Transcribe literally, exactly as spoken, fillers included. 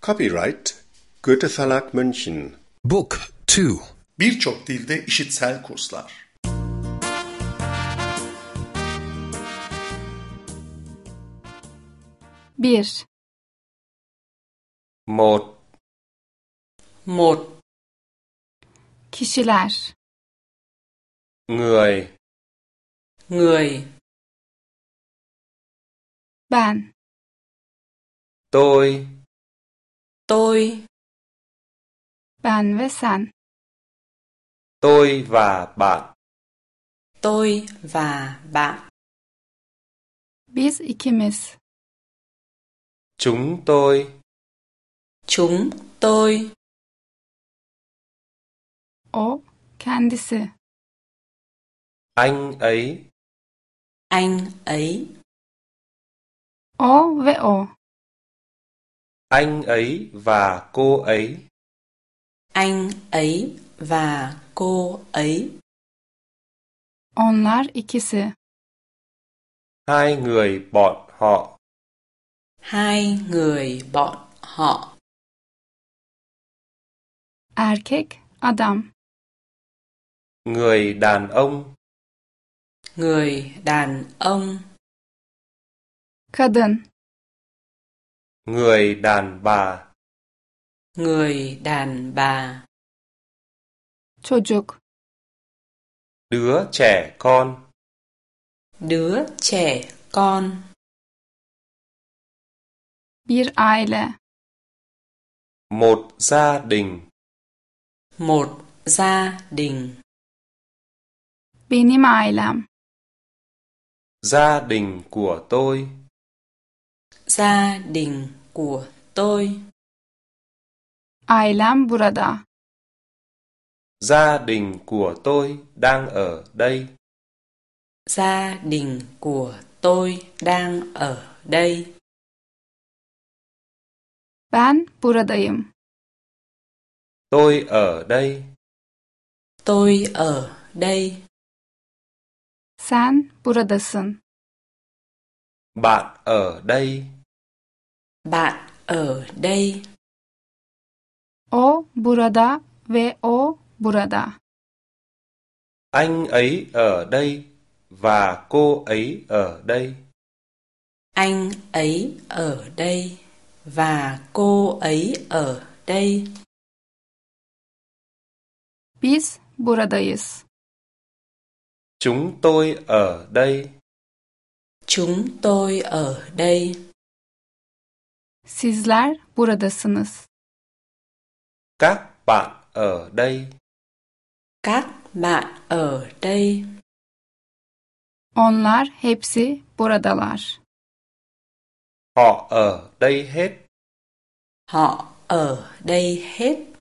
Copyright Goethe Verlag München. Book two. Birçok dilde işitsel kurslar. Bir. Một. Một. Kişiler. Người. Người. Ben. Tôi. Tôi. Ben ve sen. Tôi và bạn. Tôi và bạn. Biz ikimiz. Chúng tôi. Chúng tôi. O, kendisi. Anh ấy. Anh ấy. O ve o. Anh ấy và cô ấy. Anh ấy và cô ấy. Onlar ikisi. Hai người bọn họ. Hai người bọn họ. Erkek, adam. Người đàn ông. Người đàn ông. Kadın. Người đàn bà. Người đàn bà. Çocuk. Đứa trẻ con. Đứa trẻ con. Bir aile. Một gia đình. Một gia đình. Benim ailem. Gia đình của tôi. Gia đình của tôi. Ailem burada. Gia đình của tôi đang ở đây. Gia đình của tôi đang ở đây. Ben buradayım. Tôi ở đây. Tôi ở đây. Sen buradasın. Bạn ở đây. Bạn ở đây. O burada ve o burada. Anh ấy ở đây và cô ấy ở đây. Anh ấy ở đây và cô ấy ở đây. Biz buradayız. Chúng tôi ở đây. Chúng tôi ở đây. Sizler buradasınız. Các bạn ở đây. Các bạn ở đây. Onlar hepsi buradalar. Họ ở đây hết. Họ ở đây hết.